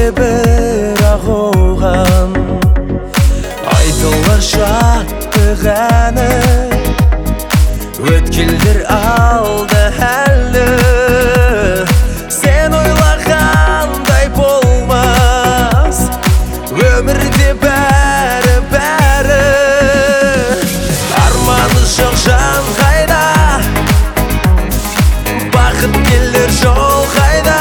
бірақ оған айтылар шаттық әні. Өткелдер алда әлі, сен ойлағандай болмас өмірде бәрі. Арманы жоқ жан қайда, бақыт келер жол қайда.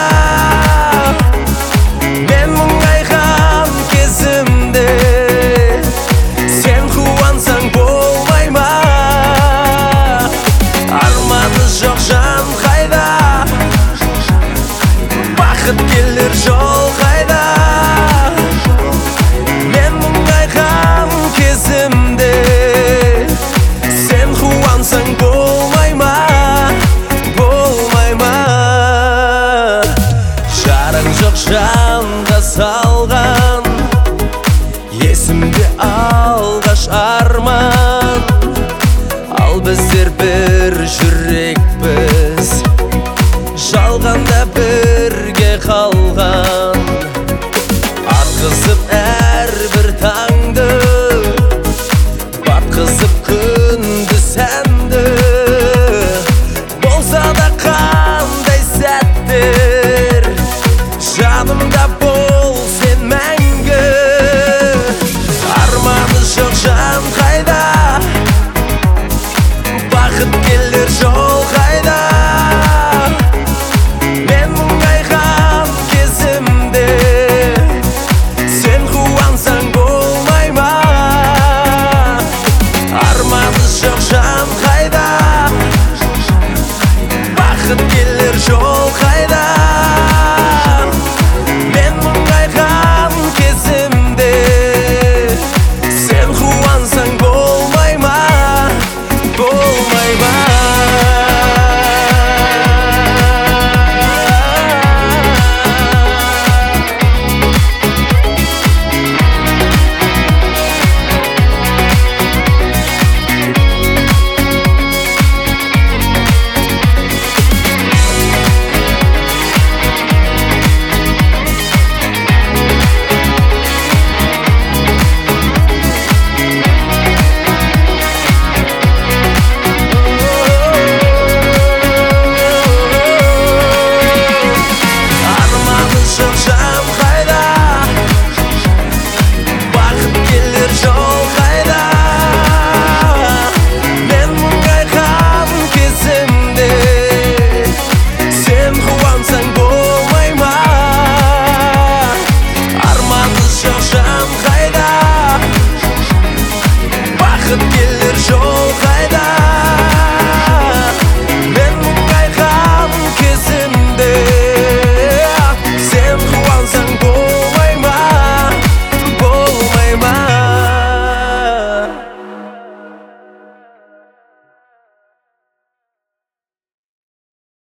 Мен мұңайған кезімде сен қуансаң болмай ма? Арманы жоқ жан қайда, бақыт келер жол қайда. Мен мұңайған кезімде сен қуансаң болмай ма? Болмай ма? Жарың жоқ жанға сал